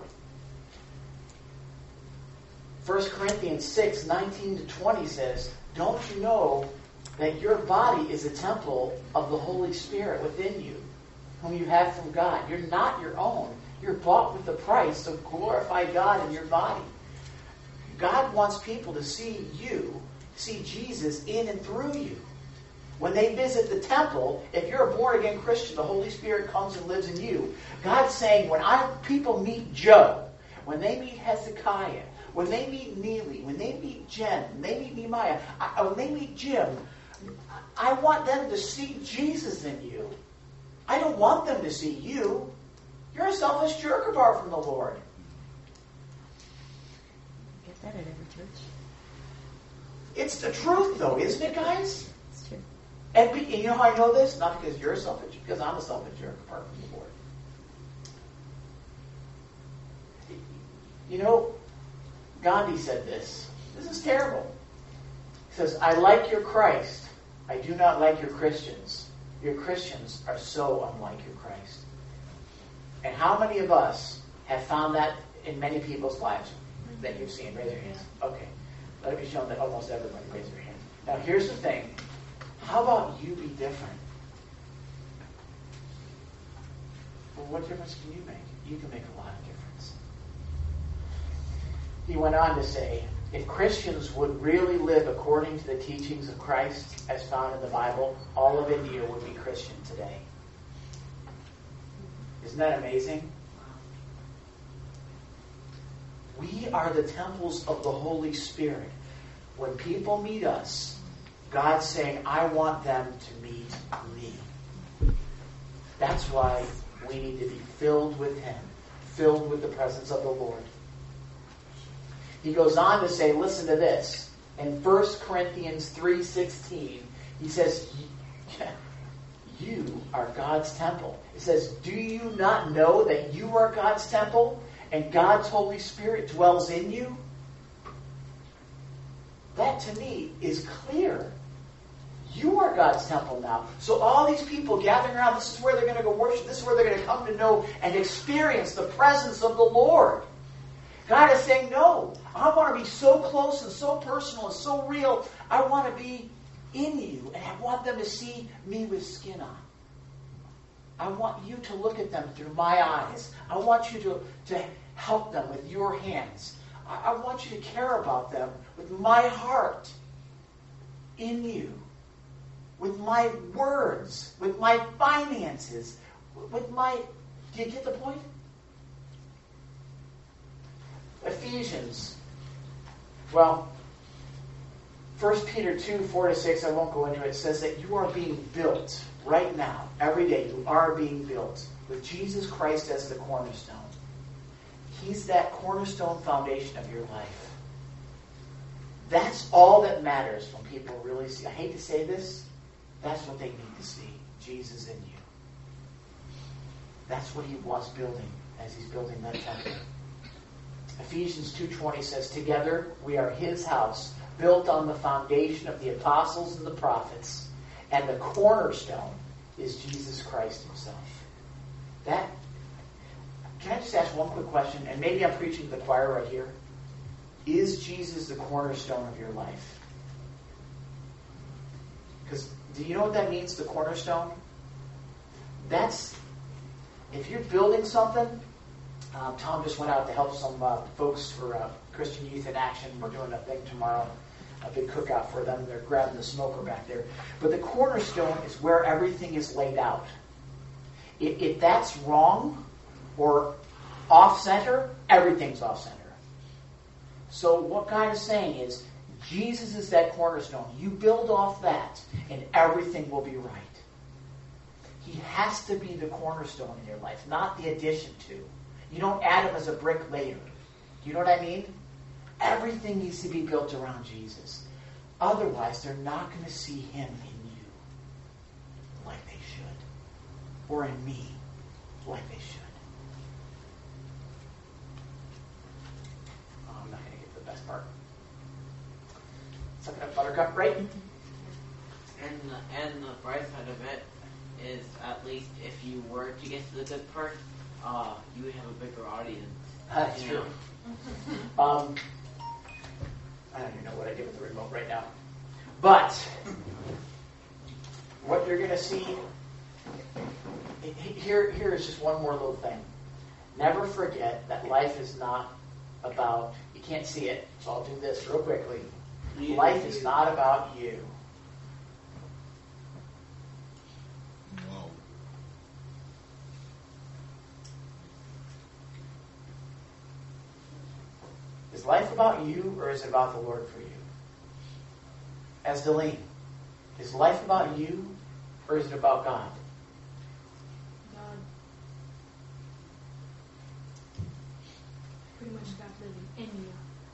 1 Corinthians 6:19-20 says, don't you know that your body is a temple of the Holy Spirit within you, whom you have from God? You're not your own. You're bought with a price, so glorify God in your body. God wants people to see you, see Jesus in and through you. When they visit the temple, if you're a born-again Christian, the Holy Spirit comes and lives in you. God's saying, when people meet Joe, when they meet Hezekiah, when they meet Neely, when they meet Jen, when they meet Nehemiah, when they meet Jim, I want them to see Jesus in you. I don't want them to see you. You're a selfish jerk apart from the Lord. Get that at every church. It's the truth, though, isn't it, guys? It's true. And you know how I know this? Not because you're a selfish, because I'm a selfish jerk apart from the Lord. You know, Gandhi said this. This is terrible. He says, I like your Christ. I do not like your Christians. Your Christians are so unlike your Christ. And how many of us have found that in many people's lives that you've seen? Raise your hands. Okay. Let it be shown that almost everybody raised their hand. Now here's the thing. How about you be different? Well, what difference can you make? You can make a lot of difference. He went on to say, if Christians would really live according to the teachings of Christ as found in the Bible, all of India would be Christian today. Isn't that amazing? We are the temples of the Holy Spirit. When people meet us, God's saying, I want them to meet me. That's why we need to be filled with Him, filled with the presence of the Lord. He goes on to say, listen to this. In 1 Corinthians 3:16, he says, you are God's temple. It says, do you not know that you are God's temple and God's Holy Spirit dwells in you? That to me is clear. You are God's temple now. So all these people gathering around, this is where they're going to go worship. This is where they're going to come to know and experience the presence of the Lord. God is saying, no, I want to be so close and so personal and so real. I want to be in you, and I want them to see me with skin on. I want you to look at them through my eyes. I want you to help them with your hands. I want you to care about them with my heart in you, with my words, with my finances, with my... Do you get the point? Ephesians. Well, 1 Peter 2:4-6, I won't go into it, says that you are being built right now. Every day you are being built with Jesus Christ as the cornerstone. He's that cornerstone foundation of your life. That's all that matters when people really see. I hate to say this. That's what they need to see. Jesus in you. That's what He wants building as He's building that temple. Ephesians 2:20 says, together we are His house, built on the foundation of the apostles and the prophets, and the cornerstone is Jesus Christ Himself. Can I just ask one quick question? And maybe I'm preaching to the choir right here. Is Jesus the cornerstone of your life? Because do you know what that means, the cornerstone? That's, if you're building something, Tom just went out to help some folks for Christian Youth in Action. We're doing a thing tomorrow, a big cookout for them. They're grabbing the smoker back there. But the cornerstone is where everything is laid out. If that's wrong or off-center, everything's off-center. So what God is saying is, Jesus is that cornerstone. You build off that, and everything will be right. He has to be the cornerstone in your life, not the addition to. You don't add him as a brick later. Do you know what I mean? Everything needs to be built around Jesus. Otherwise, they're not going to see him in you like they should. Or in me like they should. I'm not going to get to the best part. Suck it up, Buttercup, right? And the bright side of it is, at least if you were to get to the good part, you would have a bigger audience. That's true. I don't even know what I did with the remote right now. But what you're going to see, here is just one more little thing. Never forget that life is not about, you can't see it, so I'll do this real quickly. Life is not about you. Wow. Is life about you, or is it about the Lord for you? As Deline, is life about you, or is it about God? God. Pretty much God living in you.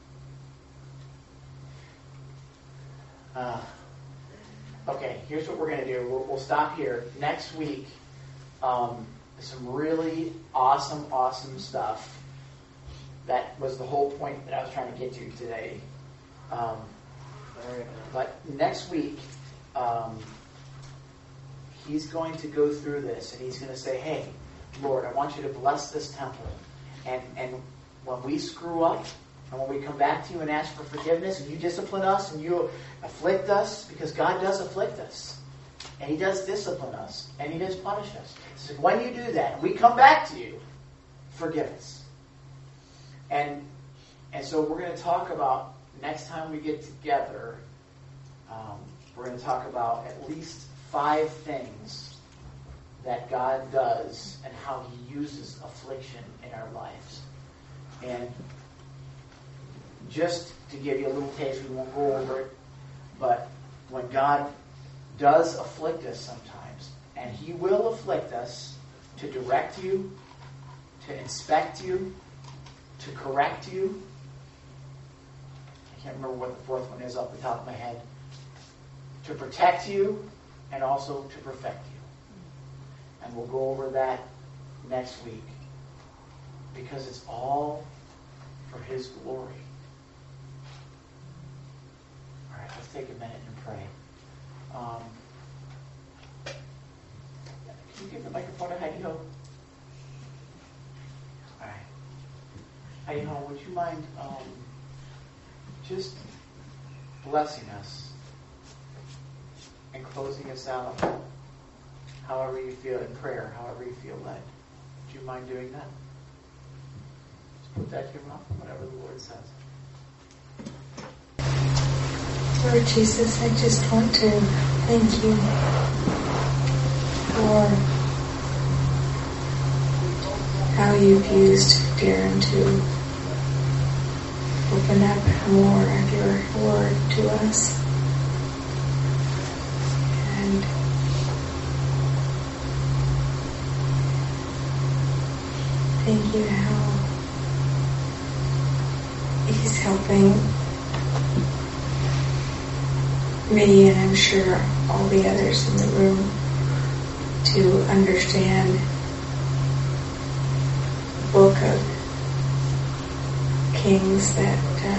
Okay, here's what we're going to do. We'll stop here. Next week, some really awesome stuff. That was the whole point that I was trying to get to today. But next week, he's going to go through this, and he's going to say, hey, Lord, I want you to bless this temple. And when we screw up, and when we come back to you and ask for forgiveness, and you discipline us, and you afflict us, because God does afflict us, and he does discipline us, and he does punish us. So when you do that, and we come back to you, forgive us. And so we're going to talk about, next time we get together, we're going to talk about at least 5 things that God does and how he uses affliction in our lives. And just to give you a little taste, we won't go over it, but when God does afflict us sometimes, and he will afflict us to direct you, to inspect you, to correct you. I can't remember what the 4th one is off the top of my head. To protect you, and also to perfect you. And we'll go over that next week, because it's all for his glory. All right, let's take a minute and pray. Can you give the microphone to Heidi Ho? All right. Heidi Ho, would you mind just blessing us and closing us out however you feel in prayer, however you feel led? Would you mind doing that? Just put that to your mouth, whatever the Lord says. Lord Jesus, I just want to thank you for how you've used Darren to open up more of your word to us. And thank you how he's helping me, and I'm sure all the others in the room, to understand the book of Kings that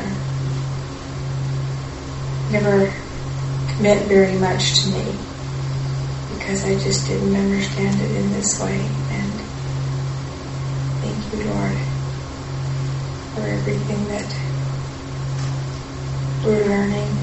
never meant very much to me, because I just didn't understand it in this way. And thank you, Lord, for everything that we're learning.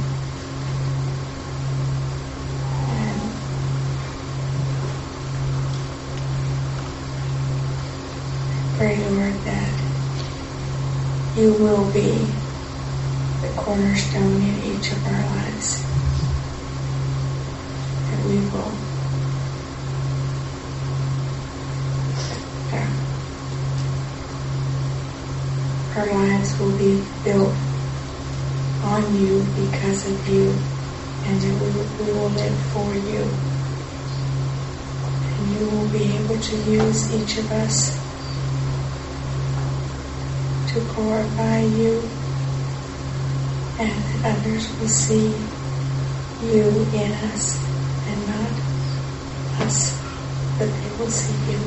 Pray, Lord, that you will be the cornerstone in each of our lives. That we will our lives will be built on you because of you, and that we will live for you. And you will be able to use each of us to glorify you, and that others will see you in us and not us, but they will see you.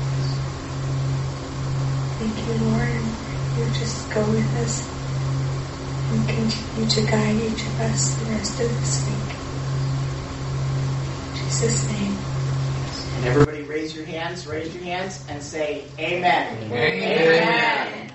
Thank you, Lord, and you just go with us and continue to guide each of us the rest of this week. In Jesus' name. And everybody raise your hands, and say amen. Amen. Amen.